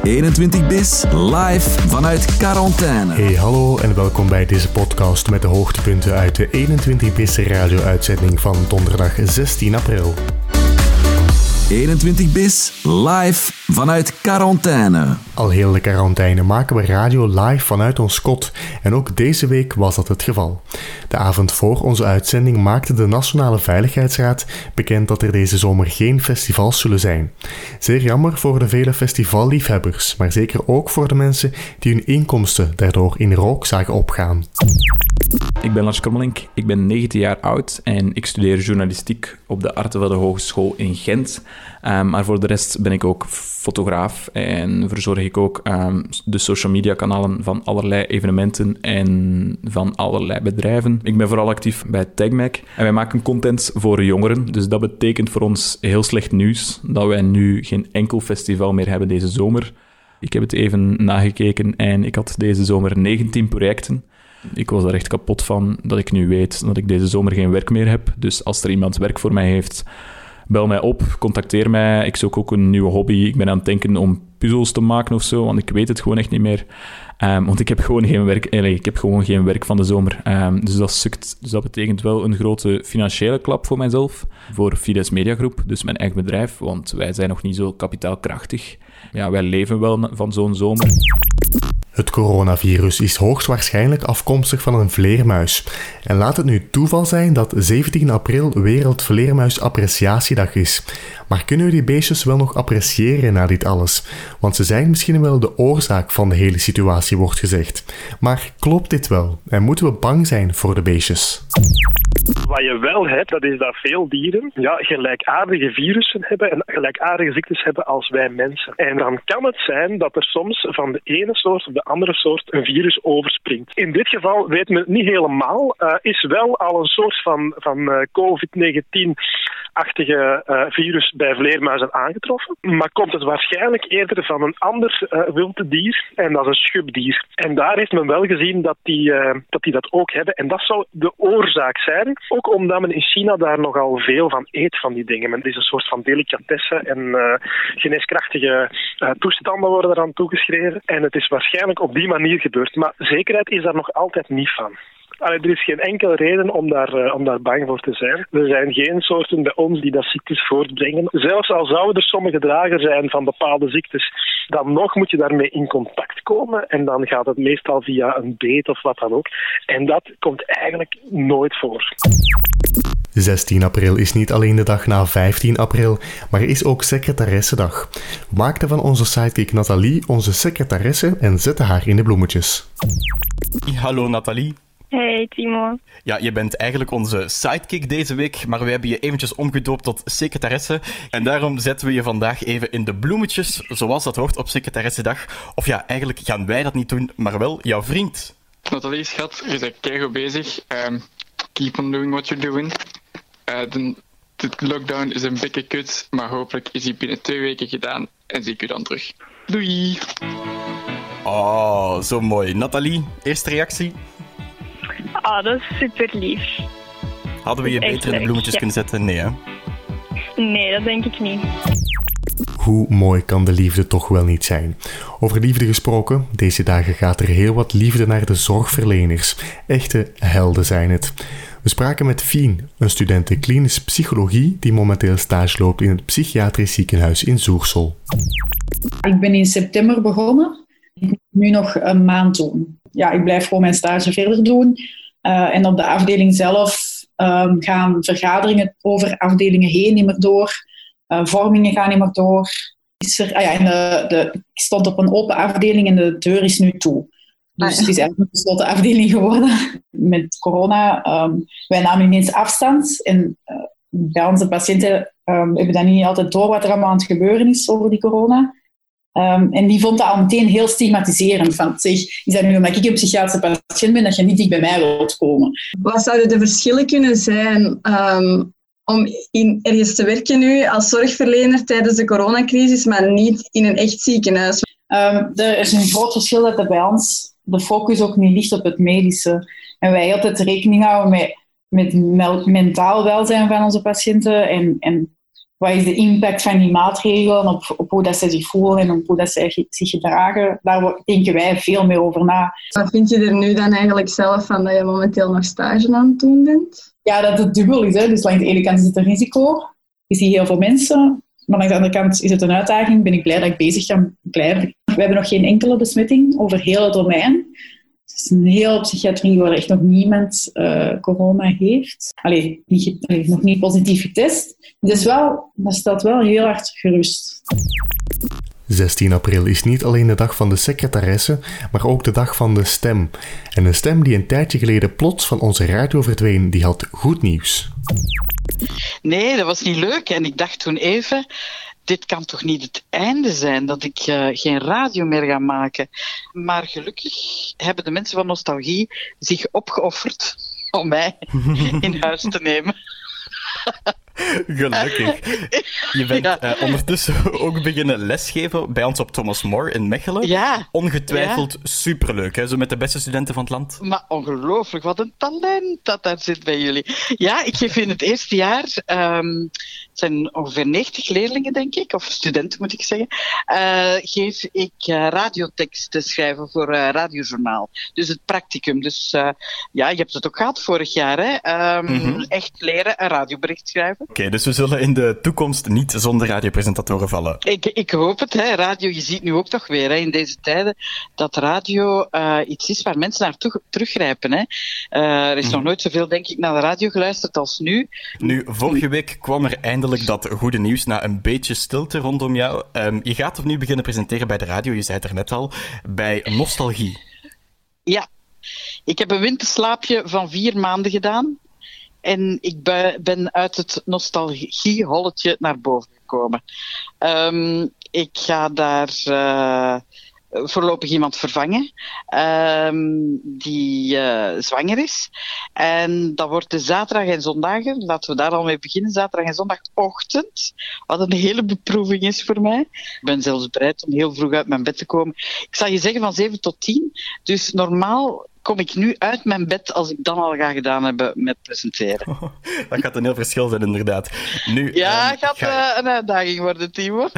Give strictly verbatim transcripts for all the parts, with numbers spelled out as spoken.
eenentwintig bis, live vanuit quarantaine. Hey, hallo en welkom bij deze podcast met de hoogtepunten uit de eenentwintig bis radio-uitzending van donderdag zestien april. eenentwintig bis, live vanuit quarantaine. Al heel de quarantaine maken we radio live vanuit ons kot en ook deze week was dat het geval. De avond voor onze uitzending maakte de Nationale Veiligheidsraad bekend dat er deze zomer geen festivals zullen zijn. Zeer jammer voor de vele festivalliefhebbers, maar zeker ook voor de mensen die hun inkomsten daardoor in rook zagen opgaan. Ik ben Lars Krommelink, ik ben negentien jaar oud en ik studeer journalistiek op de Artevelde Hogeschool in Gent. Um, maar voor de rest ben ik ook fotograaf en verzorg ik ook um, de social media kanalen van allerlei evenementen en van allerlei bedrijven. Ik ben vooral actief bij TagMac en wij maken content voor jongeren. Dus dat betekent voor ons heel slecht nieuws dat wij nu geen enkel festival meer hebben deze zomer. Ik heb het even nagekeken en ik had deze zomer negentien projecten. Ik was daar echt kapot van dat ik nu weet dat ik deze zomer geen werk meer heb. Dus als er iemand werk voor mij heeft, bel mij op, contacteer mij. Ik zoek ook een nieuwe hobby. Ik ben aan het denken om puzzels te maken of zo, want ik weet het gewoon echt niet meer. Um, want ik heb gewoon geen werk, nee, ik heb gewoon geen werk van de zomer. Um, dus dat sukt. Dus dat betekent wel een grote financiële klap voor mijzelf, voor Fides Media Groep, dus mijn eigen bedrijf, want wij zijn nog niet zo kapitaalkrachtig. Ja, wij leven wel van zo'n zomer. Het coronavirus is hoogstwaarschijnlijk afkomstig van een vleermuis. En laat het nu toeval zijn dat zeventien april Wereldvleermuisappreciatiedag is. Maar kunnen we die beestjes wel nog appreciëren na dit alles? Want ze zijn misschien wel de oorzaak van de hele situatie, wordt gezegd. Maar klopt dit wel? En moeten we bang zijn voor de beestjes? Wat je wel hebt, dat is dat veel dieren ja, gelijkaardige virussen hebben en gelijkaardige ziektes hebben als wij mensen. En dan kan het zijn dat er soms van de ene soort op de andere soort een virus overspringt. In dit geval weet men het niet helemaal. Uh, is wel al een soort van, van uh, covid negentien-achtige uh, virus bij vleermuizen aangetroffen. Maar komt het waarschijnlijk eerder van een ander uh, wild dier en dat is een schubdier. En daar heeft men wel gezien dat die, uh, dat die dat ook hebben. En dat zou de oorzaak zijn. Ook omdat men in China daar nogal veel van eet van die dingen. Men is een soort van delicatesse en uh, geneeskrachtige uh, toestanden worden eraan toegeschreven. En het is waarschijnlijk op die manier gebeurd. Maar zekerheid is daar nog altijd niet van. Allee, er is geen enkele reden om daar, uh, om daar bang voor te zijn. Er zijn geen soorten bij ons die dat ziektes voortbrengen. Zelfs al zouden er sommige drager zijn van bepaalde ziektes, dan nog moet je daarmee in contact komen. En dan gaat het meestal via een beet of wat dan ook. En dat komt eigenlijk nooit voor. zestien april is niet alleen de dag na vijftien april, maar is ook secretaressendag. We maakten van onze sidekick Nathalie onze secretaresse en zetten haar in de bloemetjes. Hallo Nathalie. Hey Timo. Ja, je bent eigenlijk onze sidekick deze week, maar we hebben je eventjes omgedoopt tot secretaresse. En daarom zetten we je vandaag even in de bloemetjes, zoals dat hoort op secretaressendag. Of ja, eigenlijk gaan wij dat niet doen, maar wel jouw vriend. Nathalie, schat, je bent keigoed bezig. Um, keep on doing what you're doing. Uh, de, de lockdown is een beetje kut, maar hopelijk is die binnen twee weken gedaan en zie ik u dan terug. Doei! Oh, zo mooi. Nathalie, eerste reactie? Ah, oh, dat is super lief. Hadden we je beter in de bloemetjes ja. kunnen zetten? Nee, hè? Nee, dat denk ik niet. Hoe mooi kan de liefde toch wel niet zijn? Over liefde gesproken, deze dagen gaat er heel wat liefde naar de zorgverleners. Echte helden zijn het. We spraken met Fien, een studente klinische psychologie die momenteel stage loopt in het psychiatrisch ziekenhuis in Zoersel. Ik ben in september begonnen. Ik moet nu nog een maand doen. Ja, ik blijf gewoon mijn stage verder doen. Uh, en op de afdeling zelf um, gaan vergaderingen over afdelingen heen niet meer door. Uh, vormingen gaan niet meer door. Is er, ah ja, en de, de, ik stond op een open afdeling en de deur is nu toe. Dus ah, ja. Het is eigenlijk een besloten afdeling geworden met corona. Um, wij namen ineens afstand. En uh, bij onze patiënten um, hebben dan niet altijd door wat er allemaal aan het gebeuren is over die corona. Um, en die vond dat al meteen heel stigmatiserend. Van, zeg, is dat nu omdat ik een psychiatrische patiënt ben dat je niet dicht bij mij wilt komen? Wat zouden de verschillen kunnen zijn um, om in, ergens te werken nu als zorgverlener tijdens de coronacrisis, maar niet in een echt ziekenhuis? Um, er is een groot verschil dat er bij ons de focus ook niet ligt op het medische. En wij altijd rekening houden met, met mentaal welzijn van onze patiënten en, en wat is de impact van die maatregelen op, op hoe dat ze zich voelen en op hoe dat ze zich gedragen. Daar denken wij veel meer over na. Wat vind je er nu dan eigenlijk zelf van dat je momenteel nog stage aan het doen bent? Ja, dat het dubbel is. Hè. Dus langs de ene kant is het een risico. Je ziet heel veel mensen. Maar langs de andere kant is het een uitdaging. Ben ik blij dat ik bezig kan blijven. We hebben nog geen enkele besmetting over heel het domein. Dus in heel psychiatrie waar echt nog niemand uh, corona heeft. Allee, niet, allee, nog niet positief getest. Dus wel, dat staat wel heel hard gerust. zestien april is niet alleen de dag van de secretaresse, maar ook de dag van de stem. En een stem die een tijdje geleden plots van onze radio verdween, die had goed nieuws. Nee, dat was niet leuk. En ik dacht toen even, dit kan toch niet het einde zijn, dat ik uh, geen radio meer ga maken. Maar gelukkig hebben de mensen van Nostalgie zich opgeofferd om mij in huis te nemen. Gelukkig. Je bent ja. uh, ondertussen ook beginnen lesgeven bij ons op Thomas More in Mechelen. Ja. Ongetwijfeld ja. superleuk, hè? Zo met de beste studenten van het land. Maar ongelooflijk, wat een talent dat daar zit bij jullie. Ja, ik geef in het eerste jaar, um, het zijn ongeveer negentig leerlingen, denk ik, of studenten moet ik zeggen, uh, geef ik uh, radioteksten schrijven voor uh, radiojournaal. Dus het practicum. Dus uh, ja, je hebt het ook gehad vorig jaar, hè? Um, mm-hmm. Echt leren een radiobericht schrijven. Oké, okay, dus we zullen in de toekomst niet zonder radiopresentatoren vallen. Ik, ik hoop het, hè. Radio, je ziet nu ook toch weer, hè, in deze tijden, dat radio uh, iets is waar mensen naartoe teruggrijpen. Hè. Uh, er is mm. nog nooit zoveel, denk ik, naar de radio geluisterd als nu. Nu, vorige week kwam er eindelijk dat goede nieuws na een beetje stilte rondom jou. Um, je gaat opnieuw beginnen presenteren bij de radio, je zei het er net al, bij Nostalgie. Ja, ik heb een winterslaapje van vier maanden gedaan. En ik ben uit het nostalgieholletje naar boven gekomen. Um, ik ga daar uh, voorlopig iemand vervangen um, die uh, zwanger is. En dat wordt de zaterdag en zondagen. Laten we daar al mee beginnen. Zaterdag en zondagochtend. Wat een hele beproeving is voor mij. Ik ben zelfs bereid om heel vroeg uit mijn bed te komen. Ik zal je zeggen van zeven tot tien. Dus normaal kom ik nu uit mijn bed als ik dan al ga gedaan hebben met presenteren. Oh, dat gaat een heel verschil zijn, inderdaad. Nu, ja, um, gaat ga... uh, een uitdaging worden, Timo.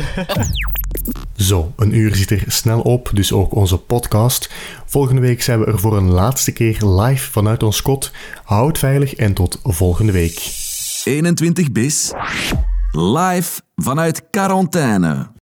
Zo, een uur zit er snel op, dus ook onze podcast. Volgende week zijn we er voor een laatste keer live vanuit ons kot. Houd veilig en tot volgende week. eenentwintig bis, live vanuit quarantaine.